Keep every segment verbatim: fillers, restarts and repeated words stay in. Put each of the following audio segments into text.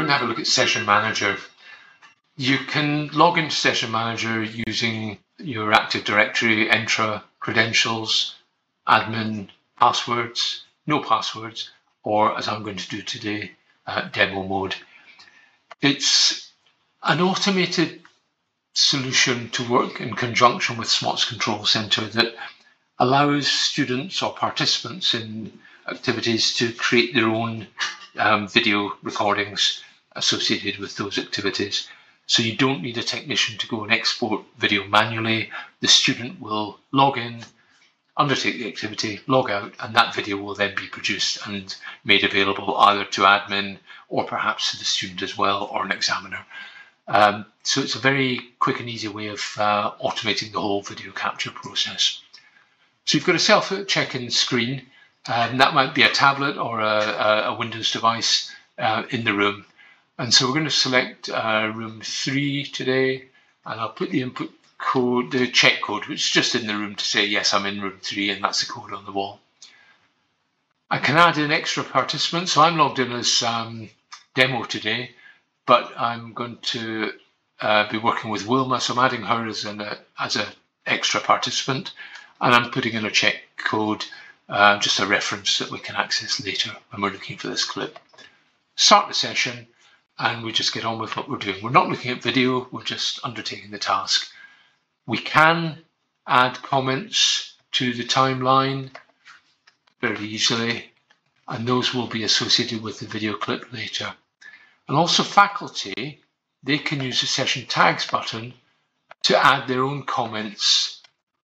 to have a look at Session Manager. You can log into Session Manager using your Active Directory, Entra credentials, admin passwords, no passwords, or as I'm going to do today, uh, demo mode. It's an automated solution to work in conjunction with SMOTS Control Center that allows students or participants in activities to create their own um, video recordings associated with those activities. So you don't need a technician to go and export video manually. The student will log in, undertake the activity, log out, and that video will then be produced and made available either to admin or perhaps to the student as well, or an examiner. Um, so it's a very quick and easy way of uh, automating the whole video capture process. So you've got a self-check-in screen, and that might be a tablet or a, a Windows device uh, in the room. And so we're going to select uh, room three today, and I'll put the input code, the check code, which is just in the room to say, yes, I'm in room three, and that's the code on the wall. I can add in extra participants. So I'm logged in as um, demo today, but I'm going to uh, be working with Wilma, so I'm adding her as an uh, as an extra participant, and I'm putting in a check code, uh, just a reference that we can access later when we're looking for this clip. Start the session, and we just get on with what we're doing. We're not looking at video, we're just undertaking the task. We can add comments to the timeline very easily, and those will be associated with the video clip later. And also faculty, they can use the session tags button to add their own comments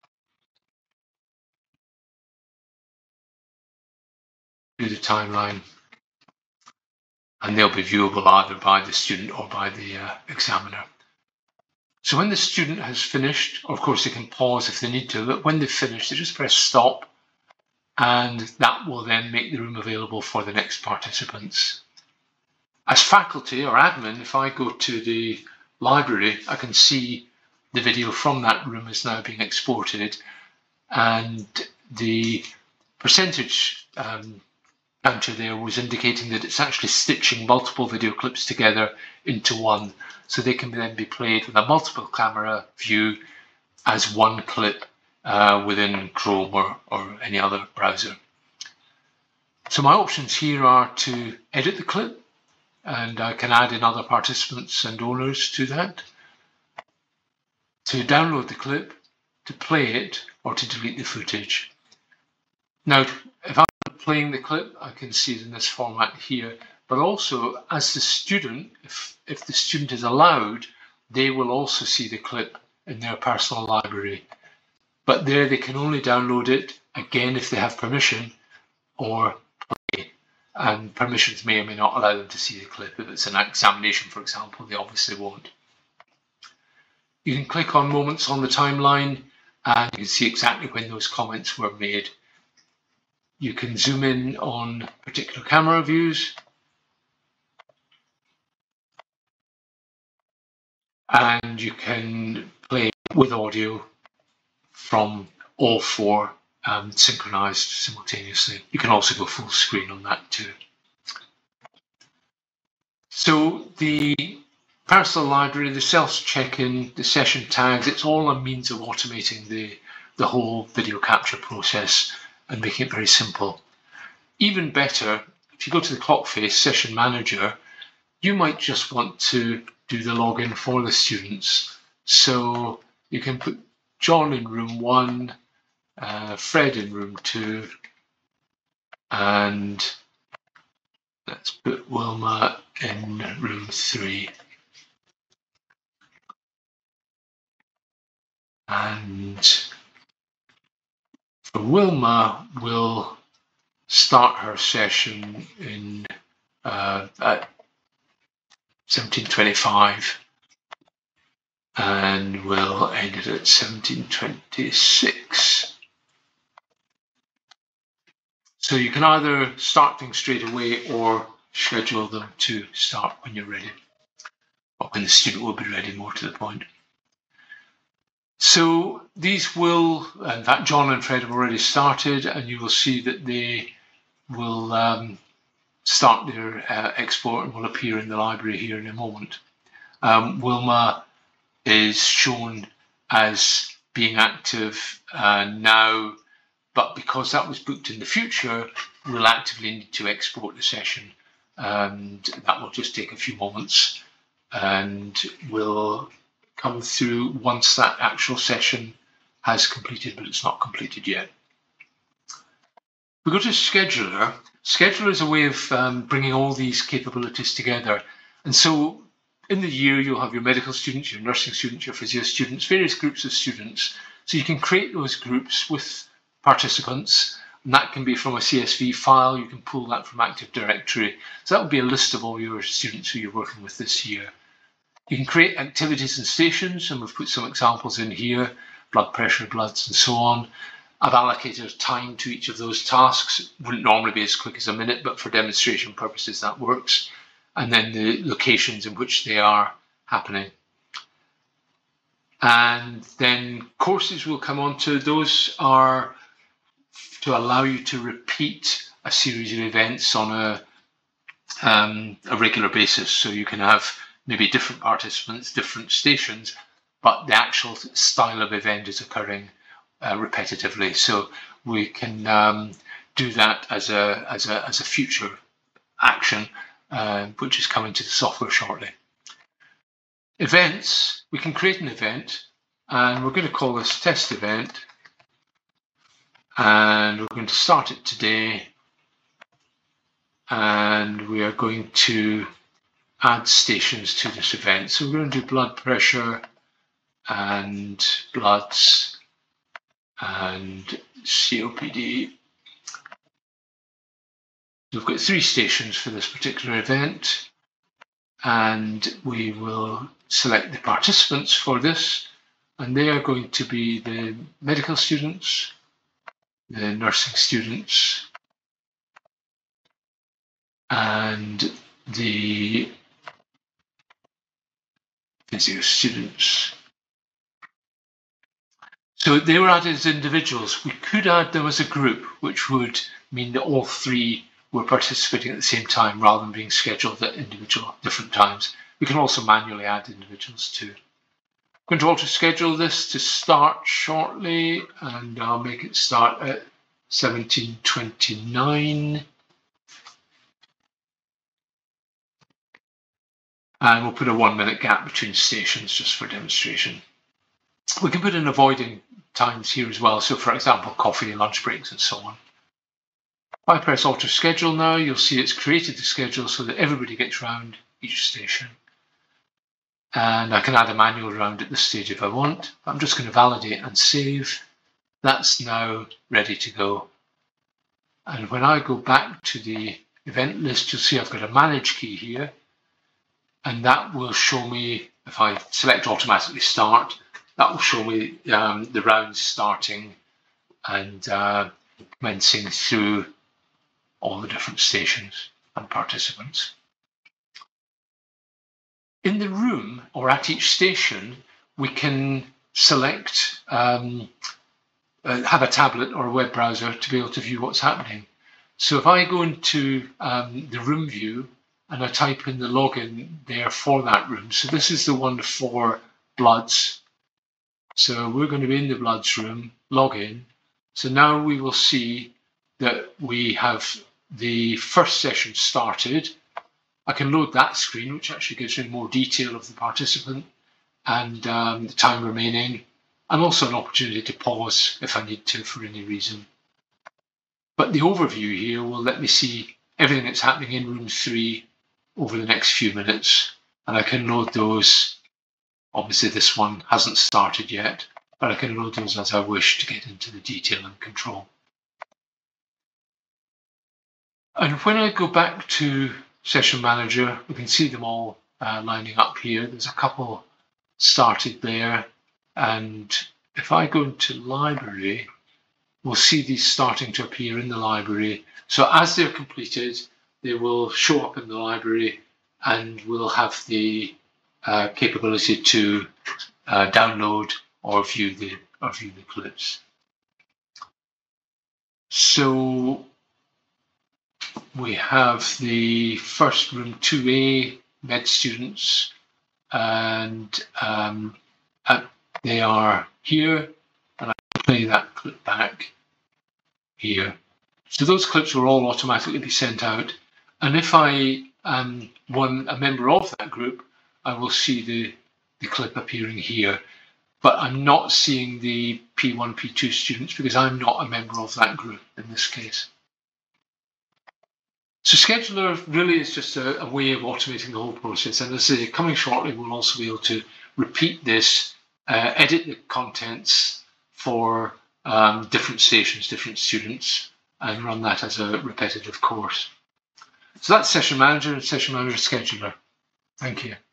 to the timeline, and they'll be viewable either by the student or by the uh, examiner. So when the student has finished, of course they can pause if they need to, but when they've finished, they just press stop, and that will then make the room available for the next participants. As faculty or admin, if I go to the library, I can see the video from that room is now being exported, and the percentage um, counter there was indicating that it's actually stitching multiple video clips together into one, so they can then be played with a multiple camera view as one clip uh, within Chrome or, or any other browser. So my options here are to edit the clip, and I can add in other participants and owners to that, to download the clip, to play it, or to delete the footage. Now, if I'm playing the clip, I can see it in this format here, but also as the student, if, if the student is allowed, they will also see the clip in their personal library. But there they can only download it, again, if they have permission, or play. And permissions may or may not allow them to see the clip. If it's an examination, for example, they obviously won't. You can click on moments on the timeline, and you can see exactly when those comments were made. You can zoom in on particular camera views, and you can play with audio from all four um, synchronized simultaneously. You can also go full screen on that too. So the personal library, the self-check-in, the session tags, it's all a means of automating the, the whole video capture process and making it very simple. Even better, if you go to the clock face session manager, you might just want to do the login for the students. So you can put John in room one, uh, Fred in room two, and let's put Wilma in room three. And for Wilma, we'll start her session in uh, at seventeen twenty-five, and we'll end it at seventeen twenty-six. So you can either start things straight away or schedule them to start when you're ready, or when the student will be ready, more to the point. So these will, in fact, John and Fred have already started, and you will see that they will um, start their uh, export and will appear in the library here in a moment. Um, Wilma is shown as being active uh, now, but because that was booked in the future, we'll actively need to export the session, and that will just take a few moments and will come through once that actual session has completed, but it's not completed yet. We go to Scheduler. Scheduler is a way of um, bringing all these capabilities together. And so in the year, you'll have your medical students, your nursing students, your physio students, various groups of students. So you can create those groups with participants, and that can be from a C S V file. You can pull that from Active Directory. So that will be a list of all your students who you're working with this year. You can create activities and stations, and we've put some examples in here, blood pressure, bloods, and so on. I've allocated time to each of those tasks. It wouldn't normally be as quick as a minute, but for demonstration purposes, that works. And then the locations in which they are happening. And then courses will come on to. Those are to allow you to repeat a series of events on a, um, a regular basis. So you can have maybe different participants, different stations, but the actual style of event is occurring uh, repetitively. So we can um, do that as a, as a, as a future action, uh, which is coming to the software shortly. Events, we can create an event, and we're going to call this test event, and we're going to start it today, and we are going to add stations to this event. So we're going to do blood pressure and bloods and C O P D. We've got three stations for this particular event, and we will select the participants for this, and they are going to be the medical students, the nursing students, and the physio students. So they were added as individuals. We could add them as a group, which would mean that all three were participating at the same time rather than being scheduled at individual different times. We can also manually add individuals too. I'm going to alter schedule this to start shortly, and I'll make it start at seventeen twenty-nine. And we'll put a one minute gap between stations just for demonstration. We can put in avoiding times here as well. So for example, coffee and lunch breaks and so on. If I press alter schedule now, you'll see it's created the schedule so that everybody gets round each station. And I can add a manual round at this stage if I want. I'm just going to validate and save. That's now ready to go. And when I go back to the event list, you'll see I've got a manage key here. And that will show me, if I select automatically start, that will show me um, the rounds starting and uh, commencing through all the different stations and participants. In the room or at each station, we can select, um, uh, have a tablet or a web browser to be able to view what's happening. So if I go into um, the room view and I type in the login there for that room, so this is the one for bloods. So we're going to be in the bloods room, log in. So now we will see that we have the first session started. I can load that screen, which actually gives me more detail of the participant and um, the time remaining, and also an opportunity to pause if I need to for any reason. But the overview here will let me see everything that's happening in room three over the next few minutes, and I can load those. Obviously this one hasn't started yet, but I can load those as I wish to get into the detail and control. And when I go back to Session Manager, we can see them all uh, lining up here. There's a couple started there, and if I go into Library, we'll see these starting to appear in the library. So as they're completed, they will show up in the library, and we'll have the uh, capability to uh, download or view the or view the clips. So we have the first room two A med students, and um, uh, they are here, and I play that clip back here. So those clips will all automatically be sent out, and if I am one a member of that group, I will see the, the clip appearing here, but I'm not seeing the P one, P two students because I'm not a member of that group in this case. So Scheduler really is just a, a way of automating the whole process, and as I say, coming shortly, we'll also be able to repeat this, uh, edit the contents for um, different stations, different students, and run that as a repetitive course. So that's Session Manager and Session Manager Scheduler. Thank you.